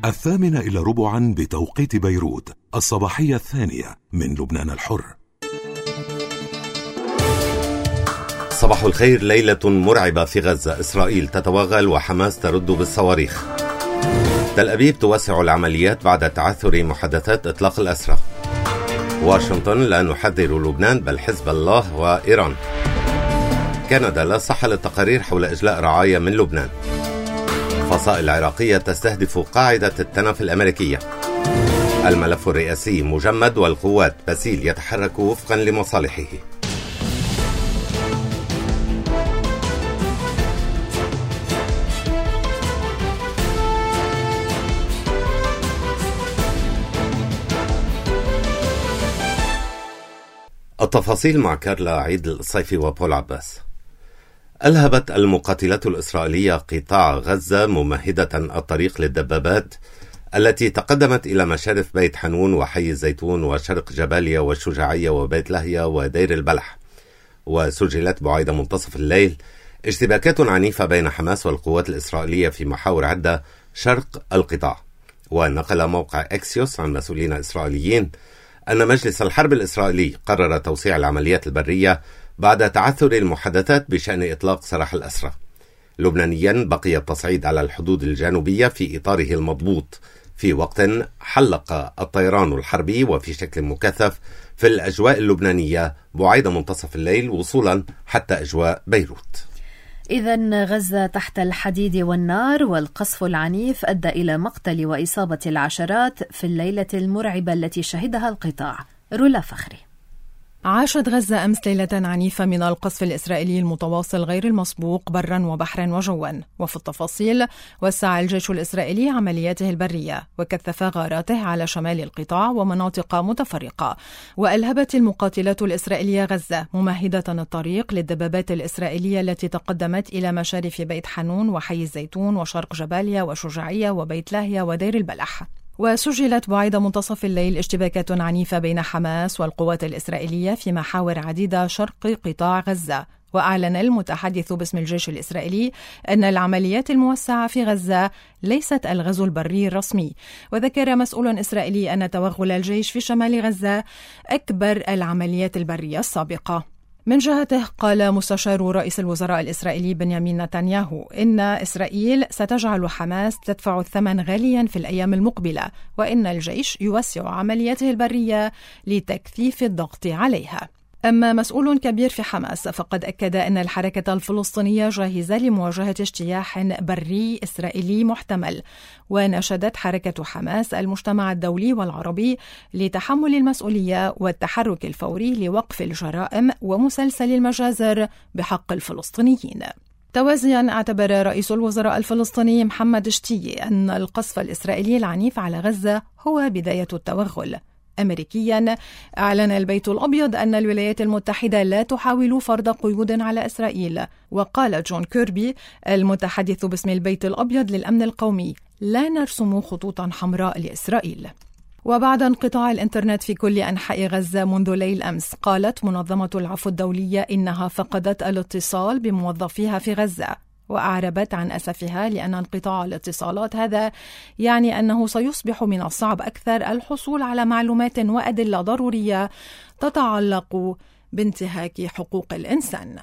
8:15 بتوقيت بيروت، الصباحية 2 من لبنان الحر. صباح الخير. ليلة مرعبة في غزة، إسرائيل تتوغل وحماس ترد بالصواريخ. تل أبيب توسع العمليات بعد تعثر محادثات إطلاق الأسرى. واشنطن لا نحذر لبنان بل حزب الله وإيران. كندا لا صحة للتقارير حول إجلاء رعايا من لبنان. فصائل عراقية تستهدف قاعدة التنف الأمريكية. الملف الرئاسي مجمد والقوات باسيل يتحرك وفقا لمصالحه. التفاصيل مع كارلا عيد الصيفي وبول عباس. ألهبت المقاتلات الإسرائيلية قطاع غزة ممهدة الطريق للدبابات التي تقدمت إلى مشارف بيت حنون وحي الزيتون وشرق جباليا والشجاعية وبيت لاهيا ودير البلح. وسجلت بعيد منتصف الليل اشتباكات عنيفة بين حماس والقوات الإسرائيلية في محاور عدة شرق القطاع. ونقل موقع إكسيوس عن مسؤولين إسرائيليين أن مجلس الحرب الإسرائيلي قرر توسيع العمليات البرية بعد تعثر المحادثات بشأن إطلاق سراح الأسرى. لبنانيا بقي التصعيد على الحدود الجنوبية في إطاره المضبوط في وقت حلق الطيران الحربي وفي شكل مكثف في الأجواء اللبنانية بعيد منتصف الليل وصولا حتى أجواء بيروت. إذن غزة تحت الحديد والنار، والقصف العنيف أدى إلى مقتل وإصابة العشرات في الليلة المرعبة التي شهدها القطاع. رولا فخري. عاشت غزة أمس ليلة عنيفة من القصف الإسرائيلي المتواصل غير المسبوق برا وبحرا وجوا. وفي التفاصيل، وسع الجيش الإسرائيلي عملياته البرية وكثف غاراته على شمال القطاع ومناطق متفرقة. وألهبت المقاتلات الإسرائيلية غزة ممهدة الطريق للدبابات الإسرائيلية التي تقدمت إلى مشارف بيت حنون وحي الزيتون وشرق جباليا وشجاعية وبيت لاهيا ودير البلح. وسجلت بعيد منتصف الليل اشتباكات عنيفة بين حماس والقوات الإسرائيلية في محاور عديدة شرق قطاع غزة. وأعلن المتحدث باسم الجيش الإسرائيلي أن العمليات الموسعة في غزة ليست الغزو البري الرسمي. وذكر مسؤول إسرائيلي أن توغل الجيش في شمال غزة أكبر العمليات البرية السابقة. من جهته، قال مستشار رئيس الوزراء الإسرائيلي بنيامين نتنياهو إن إسرائيل ستجعل حماس تدفع الثمن غاليا في الأيام المقبلة، وإن الجيش يوسع عملياته البرية لتكثيف الضغط عليها. أما مسؤول كبير في حماس فقد أكد أن الحركة الفلسطينية جاهزة لمواجهة اجتياح بري إسرائيلي محتمل. ونشدت حركة حماس المجتمع الدولي والعربي لتحمل المسؤولية والتحرك الفوري لوقف الجرائم ومسلسل المجازر بحق الفلسطينيين. توازيا، اعتبر رئيس الوزراء الفلسطيني محمد شتية أن القصف الإسرائيلي العنيف على غزة هو بداية التوغل. أمريكيا، أعلن البيت الأبيض أن الولايات المتحدة لا تحاول فرض قيود على إسرائيل. وقال جون كيربي المتحدث باسم البيت الأبيض للأمن القومي: لا نرسم خطوطا حمراء لإسرائيل. وبعد انقطاع الإنترنت في كل أنحاء غزة منذ ليل أمس، قالت منظمة العفو الدولية إنها فقدت الاتصال بموظفيها في غزة. وأعربت عن أسفها لأن انقطاع الاتصالات هذا يعني أنه سيصبح من الصعب أكثر الحصول على معلومات وأدلة ضرورية تتعلق بانتهاك حقوق الإنسان.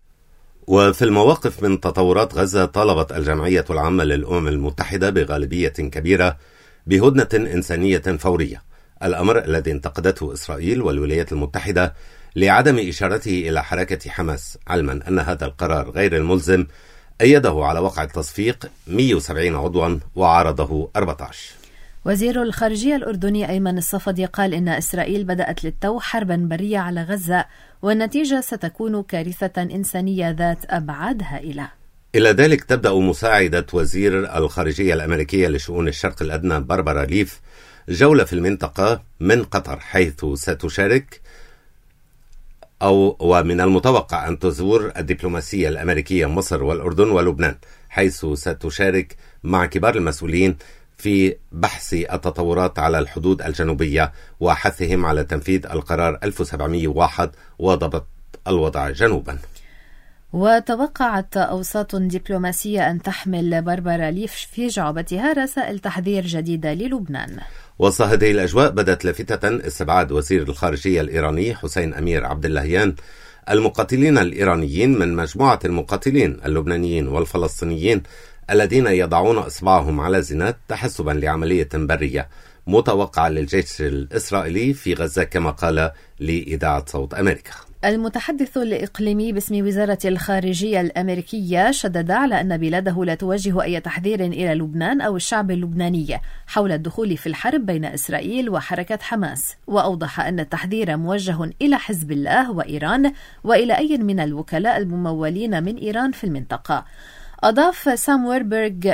وفي المواقف من تطورات غزة، طالبت الجمعية العامة للأمم المتحدة بغالبية كبيرة بهدنة إنسانية فورية، الأمر الذي انتقدته إسرائيل والولايات المتحدة لعدم إشارته إلى حركة حماس، علما أن هذا القرار غير الملزم أيده على وقع التصفيق 170 عضوا وعارضه 14. وزير الخارجية الأردني أيمن الصفدي قال إن إسرائيل بدأت للتو حربا برية على غزة، والنتيجة ستكون كارثة إنسانية ذات أبعاد هائلة. إلى ذلك تبدأ مساعدة وزير الخارجية الأمريكية لشؤون الشرق الأدنى باربرا ليف جولة في المنطقة من قطر، حيث ستشارك ومن المتوقع أن تزور الدبلوماسية الأمريكية مصر والأردن ولبنان، حيث ستشارك مع كبار المسؤولين في بحث التطورات على الحدود الجنوبية وحثهم على تنفيذ القرار 1701 وضبط الوضع جنوبا. وتوقعت أوساط دبلوماسية أن تحمل باربارا ليف في جعبتها رسائل تحذير جديدة للبنان. وسط هذه الأجواء بدت لافتة استبعاد وزير الخارجية الإيراني حسين أمير عبد اللهيان المقاتلين الإيرانيين من مجموعة المقاتلين اللبنانيين والفلسطينيين الذين يضعون إصبعهم على زناد تحسبا لعملية برية متوقعة للجيش الإسرائيلي في غزة، كما قال لإذاعة صوت أمريكا. المتحدث الإقليمي باسم وزارة الخارجية الأمريكية شدد على أن بلاده لا توجه أي تحذير إلى لبنان أو الشعب اللبناني حول الدخول في الحرب بين إسرائيل وحركة حماس، وأوضح أن التحذير موجه إلى حزب الله وإيران وإلى أي من الوكلاء الممولين من إيران في المنطقة. أضاف سام ويربرغ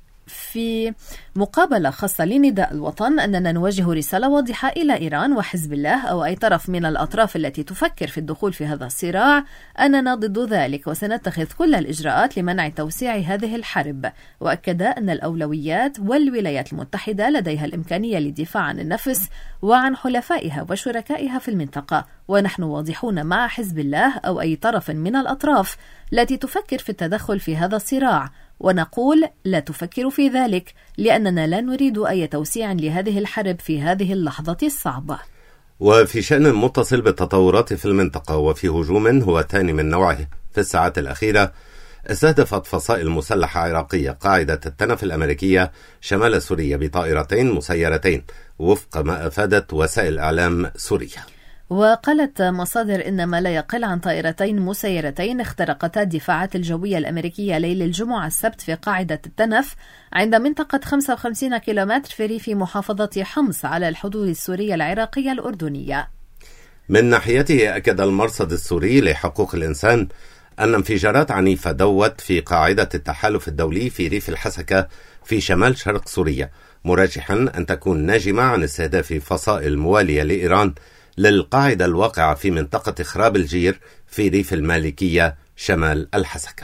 في مقابلة خاصة لنداء الوطن أننا نوجه رسالة واضحة إلى إيران وحزب الله أو أي طرف من الأطراف التي تفكر في الدخول في هذا الصراع أننا ضد ذلك وسنتخذ كل الإجراءات لمنع توسيع هذه الحرب. وأكد أن الأولويات والولايات المتحدة لديها الإمكانية للدفاع عن النفس وعن حلفائها وشركائها في المنطقة، ونحن واضحون مع حزب الله أو أي طرف من الأطراف التي تفكر في التدخل في هذا الصراع، ونقول لا تفكروا في ذلك لأننا لا نريد أي توسيع لهذه الحرب في هذه اللحظة الصعبة. وفي شأن متصل بالتطورات في المنطقة، وفي هجوم هو ثاني من نوعه في الساعات الأخيرة استهدفت فصائل مسلحة عراقية قاعدة التنف الأمريكية شمال سوريا بطائرتين مسيرتين وفق ما أفادت وسائل إعلام سوريا. وقالت مصادر إن ما لا يقل عن طائرتين مسيرتين اخترقتا الدفاعات الجوية الأمريكية ليل الجمعة السبت في قاعدة التنف عند منطقة 55 كيلومتر في ريف محافظة حمص على الحدود السورية العراقية الأردنية. من ناحيته أكد المرصد السوري لحقوق الإنسان أن انفجارات عنيفة دوت في قاعدة التحالف الدولي في ريف الحسكة في شمال شرق سوريا، مرجحا أن تكون ناجمة عن استهداف فصائل موالية لإيران للقاعدة الواقعة في منطقة خراب الجير في ريف المالكية شمال الحسكة.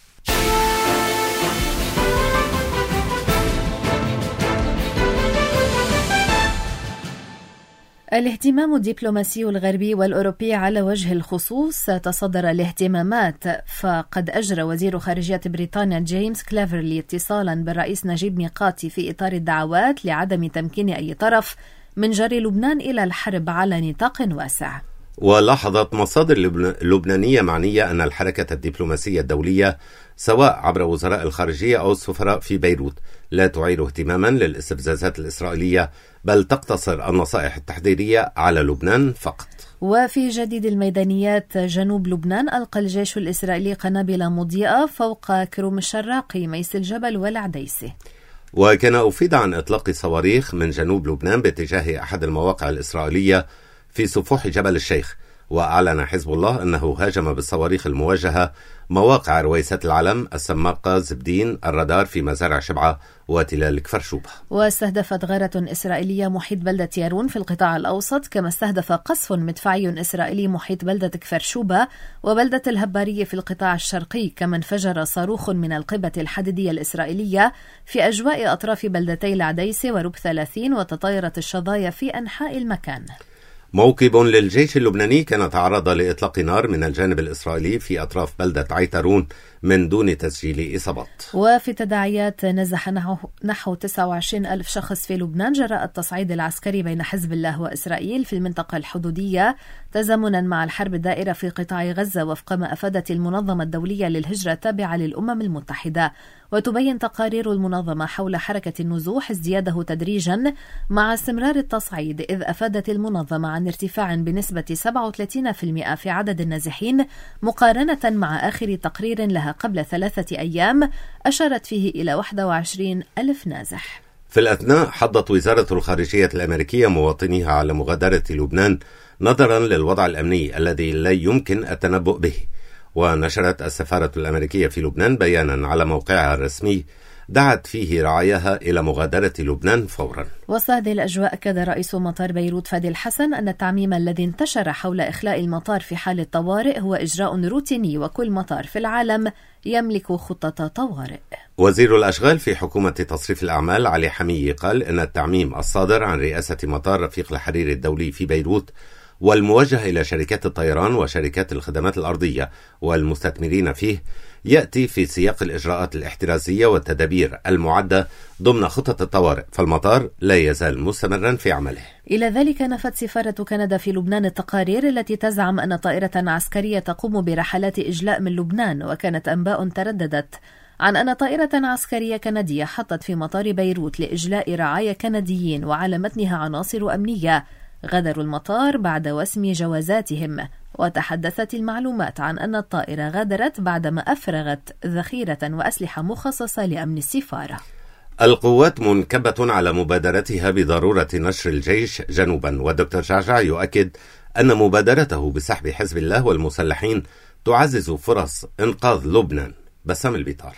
الاهتمام الدبلوماسي الغربي والأوروبي على وجه الخصوص تصدر الاهتمامات، فقد أجرى وزير خارجية بريطانيا جيمس كليفرلي اتصالا بالرئيس نجيب ميقاتي في إطار الدعوات لعدم تمكين أي طرف من جري لبنان إلى الحرب على نطاق واسع. ولاحظت مصادر لبنانية معنية أن الحركة الدبلوماسية الدولية سواء عبر وزراء الخارجية أو السفراء في بيروت لا تعير اهتماما للاستفزازات الإسرائيلية، بل تقتصر النصائح التحذيرية على لبنان فقط. وفي جديد الميدانيات جنوب لبنان ألقى الجيش الإسرائيلي قنابل مضيئة فوق كروم الشراقي ميس الجبل والعديسي. وكان أفيد عن إطلاق صواريخ من جنوب لبنان باتجاه أحد المواقع الإسرائيلية في سفوح جبل الشيخ، وأعلن حزب الله أنه هاجم بالصواريخ الموجهة مواقع رويسات العلم، السماقة، زبدين، الرادار في مزارع شبعة وتلال كفرشوبة. واستهدفت غارة إسرائيلية محيط بلدة يارون في القطاع الأوسط، كما استهدف قصف مدفعي إسرائيلي محيط بلدة كفرشوبة وبلدة الهبارية في القطاع الشرقي، كما انفجر صاروخ من القبة الحديدية الإسرائيلية في أجواء أطراف بلدتي العديسي ورب 30، وتطايرت الشظايا في أنحاء المكان. موكب للجيش اللبناني كان تعرض لإطلاق نار من الجانب الإسرائيلي في أطراف بلدة عيترون من دون تسجيل إصابات. وفي تداعيات نزح نحو 29,000 شخص في لبنان جراء التصعيد العسكري بين حزب الله وإسرائيل في المنطقة الحدودية تزامنا مع الحرب الدائرة في قطاع غزة، وفق ما أفادت المنظمة الدولية للهجرة التابعة للأمم المتحدة. وتبين تقارير المنظمة حول حركة النزوح ازدياده تدريجا مع استمرار التصعيد، إذ أفادت المنظمة عن ارتفاع بنسبة 37% في عدد النازحين مقارنة مع آخر تقرير لها قبل 3 أيام أشارت فيه إلى 21,000 نازح. في الأثناء حضت وزارة الخارجية الأمريكية مواطنيها على مغادرة لبنان نظرا للوضع الأمني الذي لا يمكن التنبؤ به. ونشرت السفارة الأمريكية في لبنان بيانا على موقعها الرسمي دعت فيه رعاياها إلى مغادرة لبنان فورا. وسط هذه الأجواء أكد رئيس مطار بيروت فادي الحسن أن التعميم الذي انتشر حول إخلاء المطار في حال الطوارئ هو إجراء روتيني، وكل مطار في العالم يملك خطة طوارئ. وزير الأشغال في حكومة تصريف الأعمال علي حمية قال إن التعميم الصادر عن رئاسة مطار رفيق الحريري الدولي في بيروت والموجه إلى شركات الطيران وشركات الخدمات الأرضية والمستثمرين فيه يأتي في سياق الإجراءات الاحترازية والتدابير المعدة ضمن خطة الطوارئ، فالمطار لا يزال مستمرا في عمله. إلى ذلك نفت سفارة كندا في لبنان التقارير التي تزعم أن طائرة عسكرية تقوم برحلات إجلاء من لبنان، وكانت أنباء ترددت عن أن طائرة عسكرية كندية حطت في مطار بيروت لإجلاء رعايا كنديين وعلى متنها عناصر أمنية غادروا المطار بعد وسم جوازاتهم. وتحدثت المعلومات عن أن الطائرة غادرت بعدما أفرغت ذخيرة وأسلحة مخصصة لأمن السفارة. القوات منكبة على مبادرتها بضرورة نشر الجيش جنوبا، والدكتور جعجع يؤكد أن مبادرته بسحب حزب الله والمسلحين تعزز فرص إنقاذ لبنان. بسام البيطار.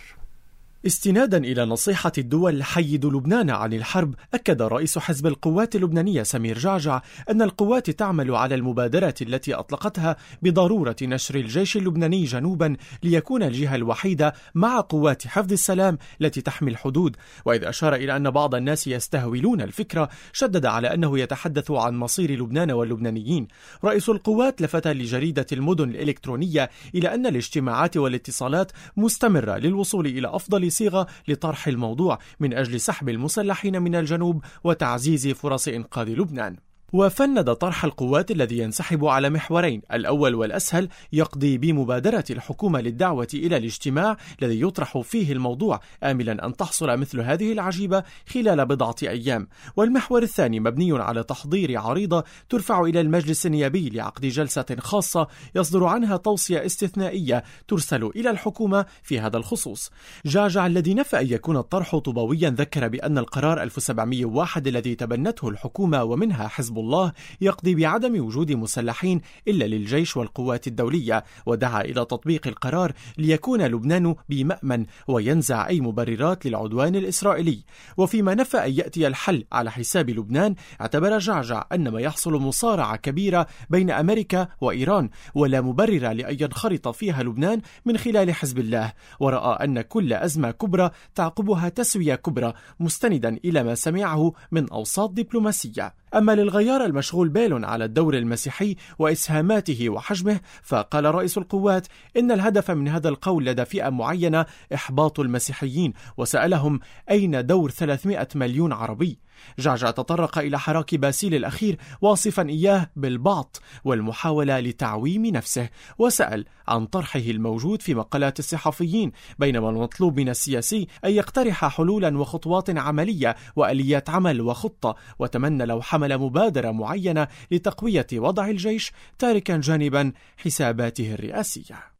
استنادا إلى نصيحة الدول حيد لبنان عن الحرب، أكد رئيس حزب القوات اللبنانية سمير جعجع أن القوات تعمل على المبادرة التي أطلقتها بضرورة نشر الجيش اللبناني جنوبا ليكون الجهة الوحيدة مع قوات حفظ السلام التي تحمي الحدود. وإذ أشار إلى أن بعض الناس يستهولون الفكرة، شدد على أنه يتحدث عن مصير لبنان واللبنانيين. رئيس القوات لفت لجريدة المدن الإلكترونية إلى أن الاجتماعات والاتصالات مستمرة للوصول إلى أفضل صيغة لطرح الموضوع من أجل سحب المسلحين من الجنوب وتعزيز فرص إنقاذ لبنان. وفند طرح القوات الذي ينسحب على محورين: الأول والأسهل يقضي بمبادرة الحكومة للدعوة إلى الاجتماع الذي يطرح فيه الموضوع، آملا أن تحصل مثل هذه العجيبة خلال بضعة أيام. والمحور الثاني مبني على تحضير عريضة ترفع إلى المجلس النيابي لعقد جلسة خاصة يصدر عنها توصية استثنائية ترسل إلى الحكومة في هذا الخصوص. جعجع الذي نفى أن يكون الطرح طوبويا ذكر بأن القرار 1701 الذي تبنته الحكومة ومنها حزب الله يقضي بعدم وجود مسلحين إلا للجيش والقوات الدولية، ودعا إلى تطبيق القرار ليكون لبنان بمأمن وينزع أي مبررات للعدوان الإسرائيلي. وفيما نفى أن يأتي الحل على حساب لبنان، اعتبر جعجع أن ما يحصل مصارعة كبيرة بين أمريكا وإيران، ولا مبرر لأن ينخرط فيها لبنان من خلال حزب الله، ورأى أن كل أزمة كبرى تعقبها تسوية كبرى، مستندا إلى ما سمعه من أوساط دبلوماسية. أما للغيار المشغول بال على الدور المسيحي وإسهاماته وحجمه، فقال رئيس القوات إن الهدف من هذا القول لدى فئة معينة إحباط المسيحيين، وسألهم أين دور 300 مليون عربي. جعجع تطرق إلى حراك باسيل الأخير واصفا إياه بالبعط والمحاولة لتعويم نفسه، وسأل عن طرحه الموجود في مقالات الصحفيين، بينما المطلوب من السياسي أن يقترح حلولا وخطوات عملية وآليات عمل وخطة، وتمنى لو حمل مبادرة معينة لتقوية وضع الجيش، تاركا جانبا حساباته الرئاسية.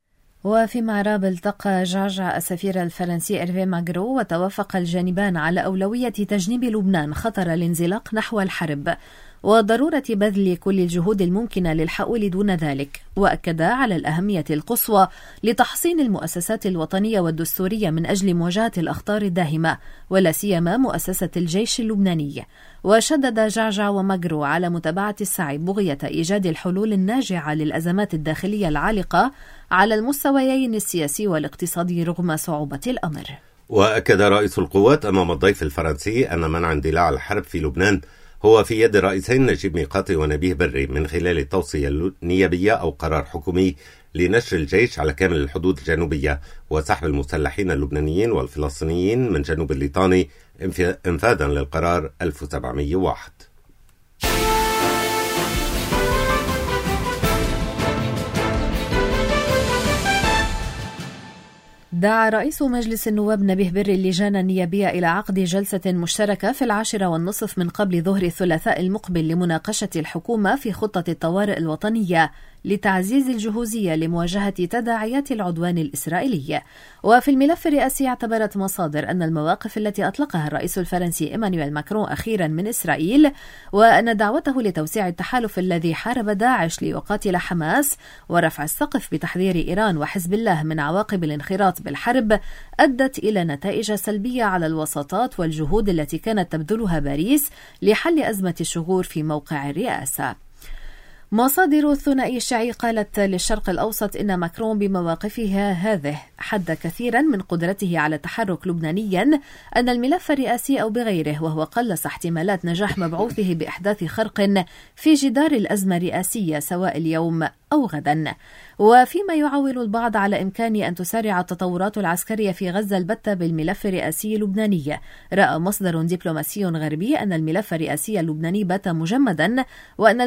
وفي معراب التقى جعجع السفير الفرنسي إيرفي ماغرو، وتوافق الجانبان على أولوية تجنيب لبنان خطر الانزلاق نحو الحرب وضرورة بذل كل الجهود الممكنة للحؤول دون ذلك، وأكد على الأهمية القصوى لتحصين المؤسسات الوطنية والدستورية من أجل مواجهة الأخطار الداهمة، ولا سيما مؤسسة الجيش اللبناني. وشدد جعجع وماغرو على متابعة السعي بغية إيجاد الحلول الناجعة للأزمات الداخلية العالقة على المستويين السياسي والاقتصادي رغم صعوبة الأمر. وأكد رئيس القوات أمام الضيف الفرنسي أن منع اندلاع الحرب في لبنان هو في يد الرئيسين نجيب ميقاتي ونبيه بري من خلال التوصية النيابية أو قرار حكومي لنشر الجيش على كامل الحدود الجنوبية وسحب المسلحين اللبنانيين والفلسطينيين من جنوب الليطاني انفاذا للقرار 1701. دعا رئيس مجلس النواب نبيه بري اللجان النيابية إلى عقد جلسة مشتركة في 10:30 من قبل ظهر الثلاثاء المقبل لمناقشة الحكومة في خطة الطوارئ الوطنية لتعزيز الجهوزية لمواجهة تداعيات العدوان الإسرائيلي. وفي الملف الرئاسي اعتبرت مصادر أن المواقف التي أطلقها الرئيس الفرنسي إيمانويل ماكرون أخيرا من إسرائيل، وأن دعوته لتوسيع التحالف الذي حارب داعش ليقاتل حماس ورفع السقف بتحذير إيران وحزب الله من عواقب الانخراط بالحرب، أدت إلى نتائج سلبية على الوساطات والجهود التي كانت تبذلها باريس لحل أزمة الشغور في موقع الرئاسة. مصادر الثنائي الشيعي قالت للشرق الأوسط إن ماكرون بمواقفها هذه حد كثيرا من قدرته على التحرك لبنانيا أن الملف الرئاسي أو بغيره، وهو قلص احتمالات نجاح مبعوثه بإحداث خرق في جدار الأزمة الرئاسية سواء اليوم أو غدا. وفيما يعول البعض على إمكان أن تسارع التطورات العسكرية في غزة البتة بالملف الرئاسي اللبناني، رأى مصدر دبلوماسي غربي أن الملف الرئاسي اللبناني بات مجمدا، وأن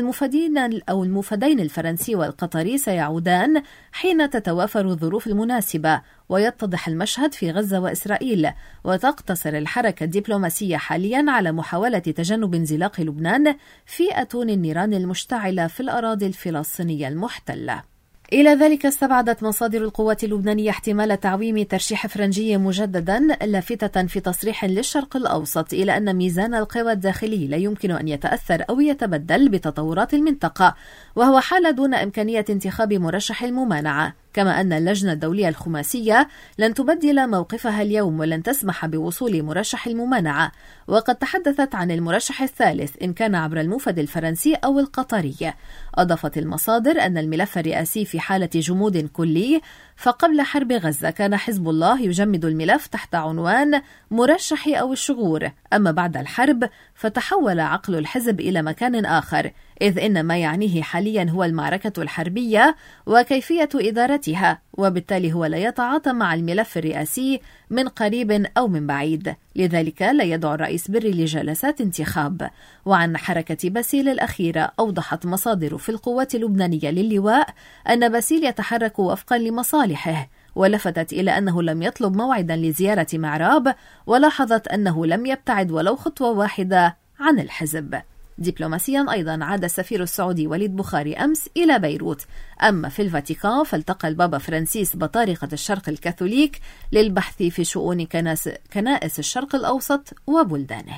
المفدين الفرنسي والقطري سيعودان حين تتوافر الظروف المناسبة ويتضح المشهد في غزة وإسرائيل، وتقتصر الحركة الدبلوماسية حاليا على محاولة تجنب انزلاق لبنان في أتون النيران المشتعلة في الأراضي الفلسطينية المحتلة. إلى ذلك استبعدت مصادر القوات اللبنانية احتمال تعويم ترشيح فرنجي مجددا، لافتة في تصريح للشرق الأوسط إلى أن ميزان القوى الداخلي لا يمكن أن يتأثر أو يتبدل بتطورات المنطقة، وهو حال دون إمكانية انتخاب مرشح الممانعة، كما أن اللجنة الدولية الخماسية لن تبدل موقفها اليوم ولن تسمح بوصول مرشح الممانعة، وقد تحدثت عن المرشح الثالث إن كان عبر الموفد الفرنسي أو القطري. أضافت المصادر أن الملف الرئاسي في حالة جمود كلي، فقبل حرب غزة كان حزب الله يجمد الملف تحت عنوان مرشح أو الشغور، أما بعد الحرب فتحول عقل الحزب إلى مكان آخر، إذ إن ما يعنيه حاليا هو المعركة الحربية وكيفية إدارتها، وبالتالي هو لا يتعاطى مع الملف الرئاسي من قريب أو من بعيد، لذلك لا يدعو الرئيس بري لجلسات انتخاب. وعن حركة باسيل الأخيرة أوضحت مصادر في القوات اللبنانية للواء أن باسيل يتحرك وفقا لمصالحه، ولفتت إلى أنه لم يطلب موعدا لزيارة معراب، ولاحظت أنه لم يبتعد ولو خطوة واحدة عن الحزب. دبلوماسيا أيضا عاد السفير السعودي وليد بخاري أمس إلى بيروت. أما في الفاتيكان فالتقى البابا فرانسيس بطارقة الشرق الكاثوليك للبحث في شؤون كنائس الشرق الأوسط وبلدانه.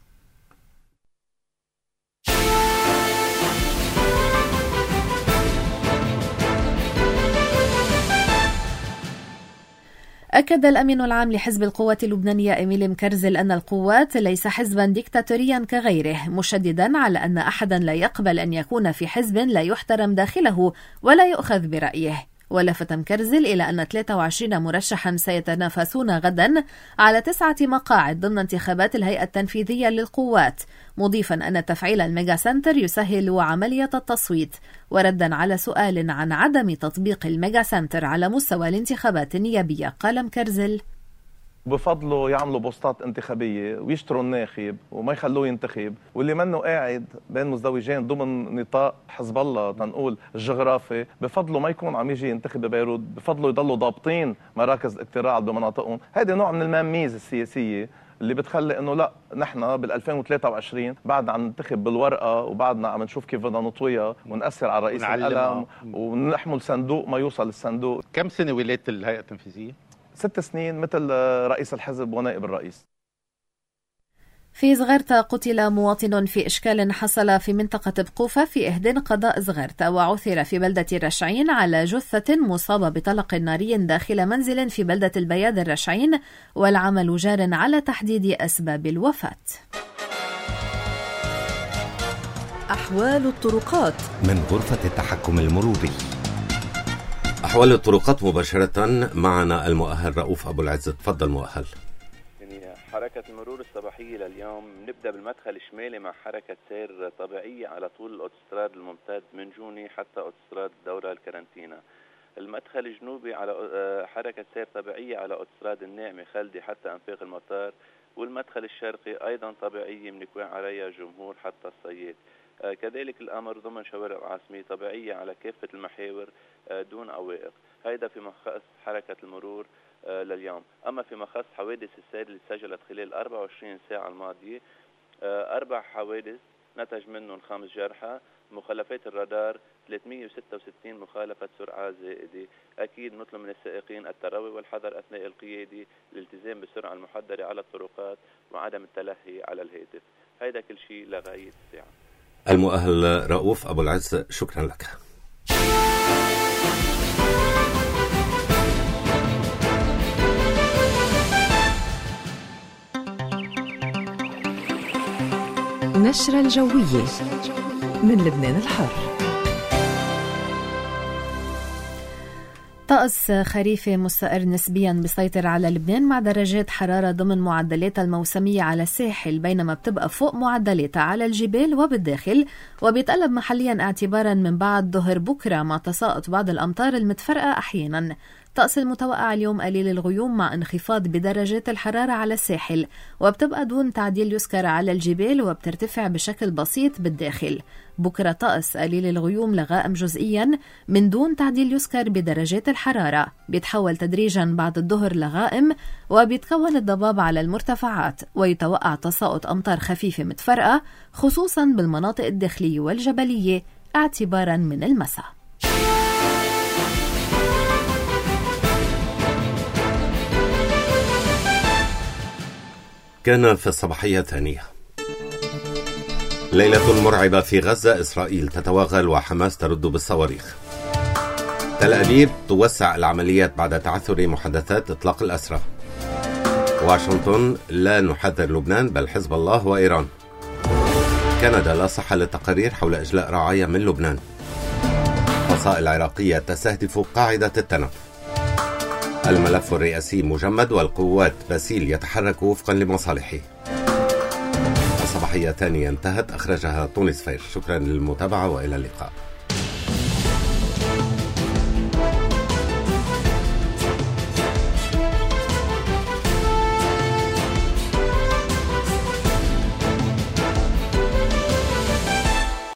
أكد الأمين العام لحزب القوات اللبنانية إميل مكرزل أن القوات ليس حزبا ديكتاتوريا كغيره، مشددا على أن أحدا لا يقبل أن يكون في حزب لا يحترم داخله ولا يؤخذ برأيه. ولفت مكرزل إلى أن 23 مرشحا سيتنافسون غدا على 9 مقاعد ضمن انتخابات الهيئة التنفيذية للقوات، مضيفا أن تفعيل الميجا سنتر يسهل عملية التصويت. وردا على سؤال عن عدم تطبيق الميجا سنتر على مستوى الانتخابات النيابية، قال مكرزل: بفضلوا يعملوا بوستات انتخابية ويشتروا الناخب وما يخلوه ينتخب، واللي منه قاعد بين مزدوجين ضمن نطاق حزب الله تنقول الجغرافي، بفضلوا ما يكون عم يجي ينتخب ببيروت، بفضلوا يضلوا ضابطين مراكز الاقتراع بمناطقهم. هذا نوع من المميزة السياسية اللي بتخلي انه لا، نحن بال 2023 بعدنا عم ننتخب بالورقه، وبعدنا عم نشوف كيف بدنا نطويها ونأثر على رئيس القلم ونحمل صندوق ما يوصل للصندوق. كم سنه ولايه الهيئه التنفيذيه؟ 6 سنين مثل رئيس الحزب ونائب الرئيس. في زغرتا قتل مواطن في إشكال حصل في منطقة بقوفة في إهدين قضاء زغرتا، وعثر في بلدة رشعين على جثة مصابة بطلق ناري داخل منزل في بلدة البياد الرشعين، والعمل جار على تحديد أسباب الوفاة. أحوال الطرقات من غرفة التحكم المروري. أحوال الطرقات مباشرة معنا المؤهل رؤوف أبو العز. تفضل مؤهل. حركة المرور الصباحية لليوم نبدأ بالمدخل الشمالي مع حركة سير طبيعية على طول الأوتوستراد الممتد من جوني حتى أوتوستراد دورة الكرنتينا. المدخل الجنوبي على حركة سير طبيعية على أوتوستراد الناعمة خلدي حتى أنفاق المطار، والمدخل الشرقي أيضا طبيعية من كوين عريا جمهور حتى الصياد. كذلك الأمر ضمن شوارع العاصمة طبيعية على كافة المحاور دون عوائق. هيدا في مخص حركة المرور لليوم. أما في مخص حوادث السير اللي سجلت خلال 24 ساعة الماضية، 4 حوادث نتج منهم 5 جرحى. مخالفات الرادار 366 مخالفة سرعة زائدة. أكيد نطلب من السائقين التروي والحذر أثناء القيادة، الالتزام بالسرعة المحددة على الطرقات وعدم التلهي على الهاتف. هيدا كل شيء لغاية الساعة. المؤهل رؤوف أبو العز، شكرا لك. نشرة الجوية من لبنان الحر. طقس خريفي مستقر نسبيا بيسيطر على لبنان مع درجات حرارة ضمن معدلاتها الموسمية على الساحل، بينما بتبقى فوق معدلاتها على الجبال وبالداخل، وبيتقلب محليا اعتبارا من بعد ظهر بكرة مع تساقط بعض الأمطار المتفرقة أحيانا. طقس المتوقع اليوم قليل الغيوم مع انخفاض بدرجات الحرارة على الساحل، وبتبقى دون تعديل يذكر على الجبال وبترتفع بشكل بسيط بالداخل. بكرة طقس قليل الغيوم لغائم جزئيا من دون تعديل يذكر بدرجات الحرارة، بيتحول تدريجا بعد الظهر لغائم وبيتكون الضباب على المرتفعات، ويتوقع تساقط أمطار خفيفة متفرقة خصوصا بالمناطق الداخلية والجبلية اعتبارا من المساء. كان في الصباحية الثانية. ليلة مرعبة في غزة، إسرائيل تتوغل وحماس ترد بالصواريخ. تل أبيب توسع العمليات بعد تعثر محادثات إطلاق الأسرى. واشنطن: لا نحذر لبنان بل حزب الله وإيران. كندا: لا صحة للتقارير حول إجلاء رعايا من لبنان. فصائل عراقية تستهدف قاعدة التنف. الملف الرئاسي مجمد والقوات باسيل يتحرك وفقا لمصالحه. الصباحية الثانية انتهت، أخرجها تونس فير. شكرا للمتابعة وإلى اللقاء.